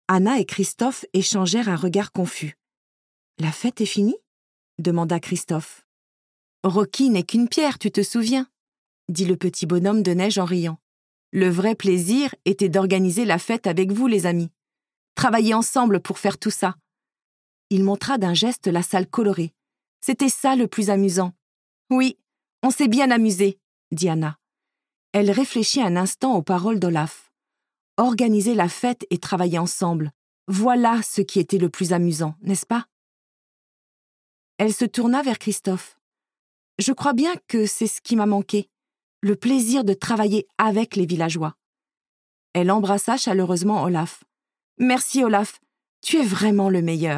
Anna et Christophe échangèrent un regard confus. « La fête est finie ?» demanda Christophe. « Rocky n'est qu'une pierre, tu te souviens ?» dit le petit bonhomme de neige en riant. « Le vrai plaisir était d'organiser la fête avec vous, les amis. Travailler ensemble pour faire tout ça. » Il montra d'un geste la salle colorée. « C'était ça le plus amusant. »« Oui, on s'est bien amusé, » dit Anna. Elle réfléchit un instant aux paroles d'Olaf. Organiser la fête et travailler ensemble, voilà ce qui était le plus amusant, n'est-ce pas? Elle se tourna vers Christophe. « Je crois bien que c'est ce qui m'a manqué, le plaisir de travailler avec les villageois. » Elle embrassa chaleureusement Olaf. « Merci Olaf, tu es vraiment le meilleur. »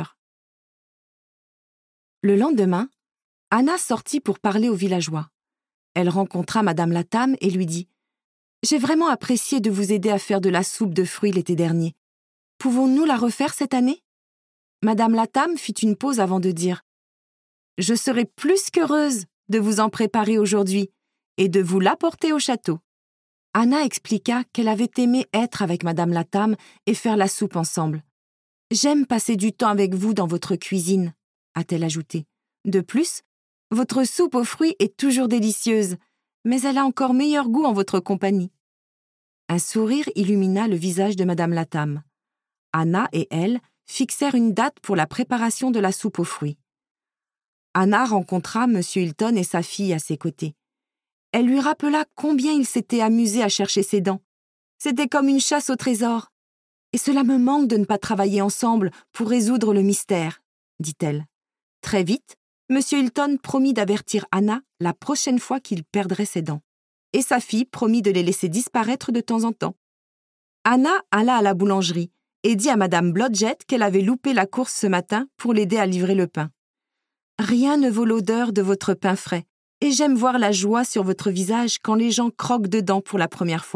Le lendemain, Anna sortit pour parler aux villageois. Elle rencontra Madame Latam et lui dit « J'ai vraiment apprécié de vous aider à faire de la soupe de fruits l'été dernier. Pouvons-nous la refaire cette année ?» Madame Latam fit une pause avant de dire « Je serai plus qu'heureuse de vous en préparer aujourd'hui et de vous l'apporter au château. » Anna expliqua qu'elle avait aimé être avec Madame Latam et faire la soupe ensemble. « J'aime passer du temps avec vous dans votre cuisine, » a-t-elle ajouté. « De plus, votre soupe aux fruits est toujours délicieuse, mais elle a encore meilleur goût en votre compagnie. » Un sourire illumina le visage de Madame Latam. Anna et elle fixèrent une date pour la préparation de la soupe aux fruits. Anna rencontra M. Hilton et sa fille à ses côtés. Elle lui rappela combien il s'était amusé à chercher ses dents. C'était comme une chasse au trésor. « Et cela me manque de ne pas travailler ensemble pour résoudre le mystère, » dit-elle. Très vite, M. Hilton promit d'avertir Anna la prochaine fois qu'il perdrait ses dents. Et sa fille promit de les laisser disparaître de temps en temps. Anna alla à la boulangerie et dit à Madame Blodgett qu'elle avait loupé la course ce matin pour l'aider à livrer le pain. « Rien ne vaut l'odeur de votre pain frais, et j'aime voir la joie sur votre visage quand les gens croquent dedans pour la première fois. »